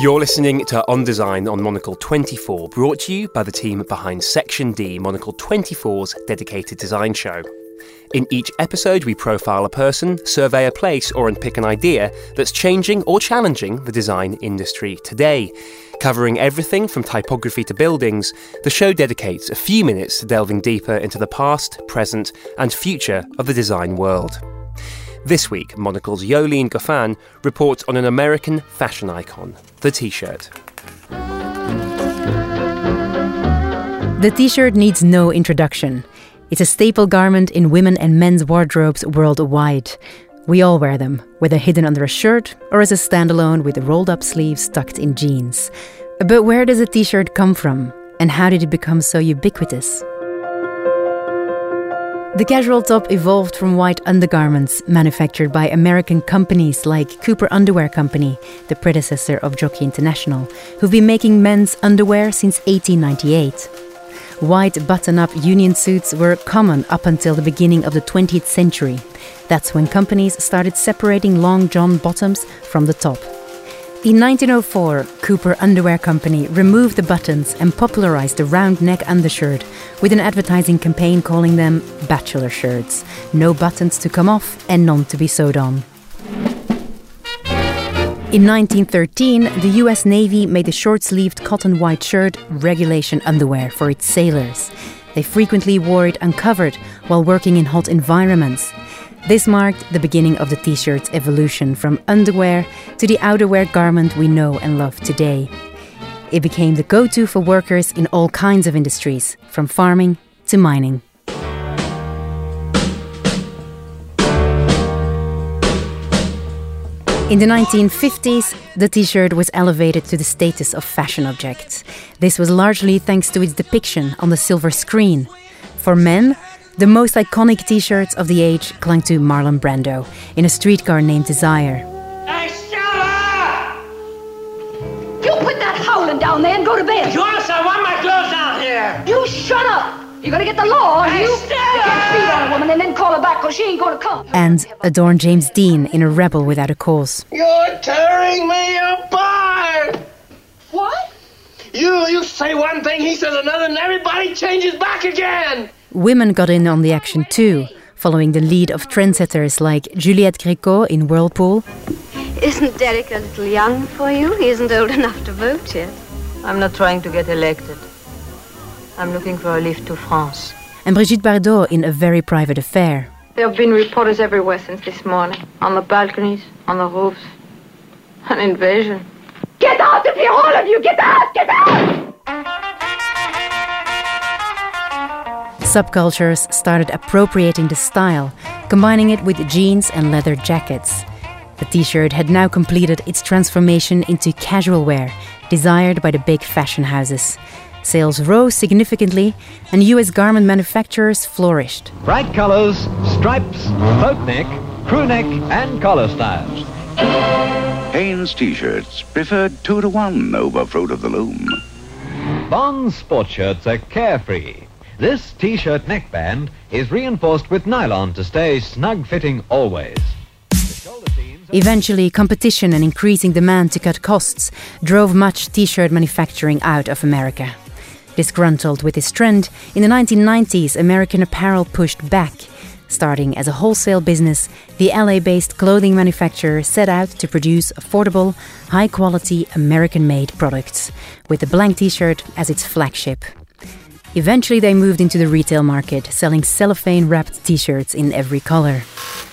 You're listening to On Design on Monocle 24, brought to you by the team behind Section D, Monocle 24's dedicated design show. In each episode, we profile a person, survey a place, or unpick an idea that's changing or challenging the design industry today. Covering everything from typography to buildings, the show dedicates a few minutes to delving deeper into the past, present, and future of the design world. This week, Monocle's Yolene Goffin reports on an American fashion icon, the T-shirt. The T-shirt needs no introduction. It's a staple garment in women and men's wardrobes worldwide. We all wear them, whether hidden under a shirt or as a standalone with rolled-up sleeves tucked in jeans. But where does a T-shirt come from? And how did it become so ubiquitous? The casual top evolved from white undergarments manufactured by American companies like Cooper Underwear Company, the predecessor of Jockey International, who've been making men's underwear since 1898. White button-up union suits were common up until the beginning of the 20th century. That's when companies started separating long john bottoms from the top. In 1904, Cooper Underwear Company removed the buttons and popularized the round neck undershirt with an advertising campaign calling them bachelor shirts. No buttons to come off and none to be sewed on. In 1913, the US Navy made a short-sleeved cotton white shirt regulation underwear for its sailors. They frequently wore it uncovered while working in hot environments. This marked the beginning of the T-shirt's evolution from underwear to the outerwear garment we know and love today. It became the go-to for workers in all kinds of industries, from farming to mining. In the 1950s, the T-shirt was elevated to the status of fashion object. This was largely thanks to its depiction on the silver screen. For men, the most iconic T-shirts of the age clung to Marlon Brando in A Streetcar Named Desire. Hey, shut up! You put that howling down there and go to bed. Joyce, I want my clothes down here. You shut up. You're gonna get the law, Hey, you? stop! You can't beat on a woman and then call her back because she ain't gonna come. And adorn James Dean in A Rebel Without a Cause. You're tearing me apart! What? You say one thing, he says another, and everybody changes back again! Women got in on the action too, following the lead of trendsetters like Juliette Gréco in Whirlpool. Isn't Derek a little young for you? He isn't old enough to vote yet. I'm not trying to get elected. I'm looking for a lift to France. And Brigitte Bardot in A Very Private Affair. There have been reporters everywhere since this morning. On the balconies, on the roofs. An invasion. Get out of here, all of you! Get out! Get out! Subcultures started appropriating the style, combining it with jeans and leather jackets. The T-shirt had now completed its transformation into casual wear, desired by the big fashion houses. Sales rose significantly, and US garment manufacturers flourished. Bright colors, stripes, boat neck, crew neck, and collar styles. Hanes T-shirts, preferred 2-to-1 over Fruit of the Loom. Bond's sports shirts are carefree. This T-shirt neckband is reinforced with nylon to stay snug-fitting always. Eventually, competition and increasing demand to cut costs drove much T-shirt manufacturing out of America. Disgruntled with this trend, in the 1990s, American Apparel pushed back. Starting as a wholesale business, the LA-based clothing manufacturer set out to produce affordable, high-quality, American-made products, with the blank T-shirt as its flagship. Eventually, they moved into the retail market, selling cellophane-wrapped T-shirts in every color.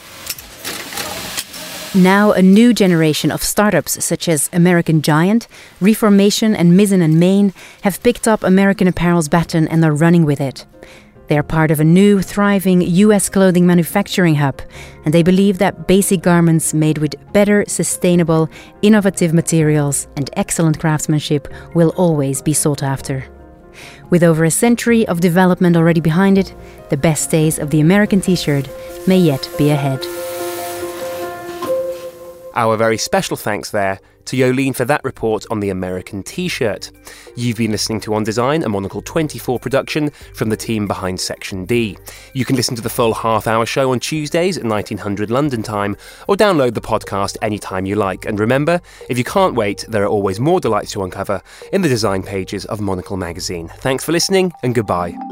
Now, a new generation of startups such as American Giant, Reformation and Mizzen & Main have picked up American Apparel's baton and are running with it. They are part of a new, thriving US clothing manufacturing hub, and they believe that basic garments made with better, sustainable, innovative materials and excellent craftsmanship will always be sought after. With over a century of development already behind it, the best days of the American T-shirt may yet be ahead. Our very special thanks there to Yolene for that report on the American T-shirt. You've been listening to On Design, a Monocle 24 production from the team behind Section D. You can listen to the full half-hour show on Tuesdays at 1900 London time, or download the podcast anytime you like. And remember, if you can't wait, there are always more delights to uncover in the design pages of Monocle magazine. Thanks for listening, and goodbye.